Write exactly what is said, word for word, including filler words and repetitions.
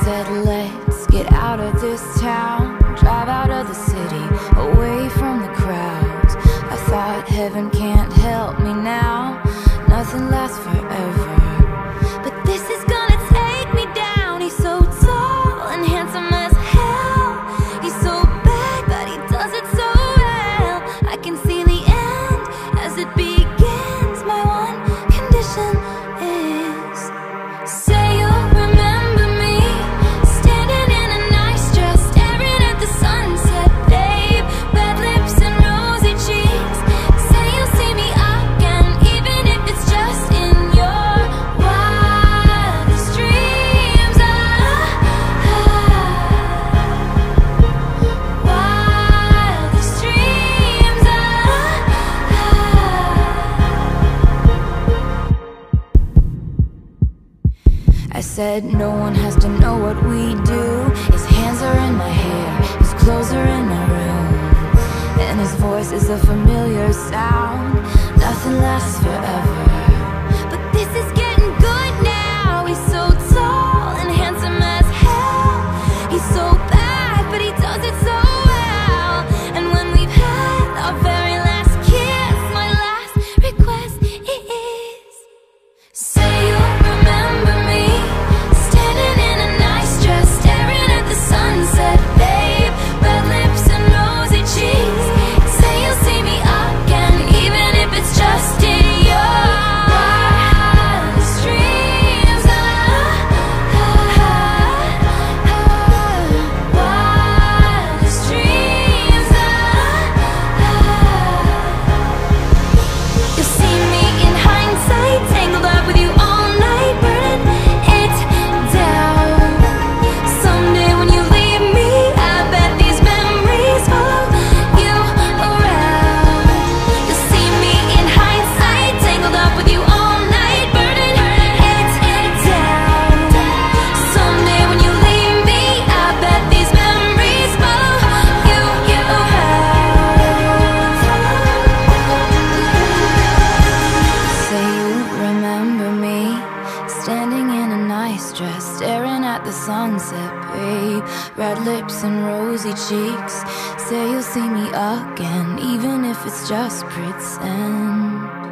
said, let's get out of this town, drive out of the city, away from the crowds. I thought heaven can't help me now, nothing lasts forever. But this is gonna take me down. He's so tall and handsome as hell. He's so bad, but he does it so well. I can see the end as it begins. My one condition is, say you'll remember me, standing in a nice dress, staring at the sunset, babe. Red lips and rosy cheeks. Say you'll see me again, even if it's just in your wildest dreams. Ah, ah, wildest dreams. Ah, ah. I said no one has to know what we do. His hands are in my hair, his clothes are in my room, and his voice is a familiar sound. Nothing lasts forever, but this is getting good now. He's so tall and handsome as hell. He's so bad, but he does it so well. And when we've had our very last kiss, my last request is, say you'll remember me, standing in a nice dress, staring at the sunset, babe. Red lips and rosy cheeks. Say you'll see me again, even if it's just in your wildest dreams. Ah, ah, ah, wildest dreams. Ah, ah. You'll see me in hindsight, tangled up with you all night, burning it down. Someday when you leave me, I bet these memories follow you around. You'll see me in hindsight, tangled up with you all night, burning it down. Someday when you leave me, I bet these memories follow you around. Say you remember me, standing in a nice dress, staring at the sunset, babe. Red lips and rosy cheeks. Say you'll see me again, even if it's just pretend.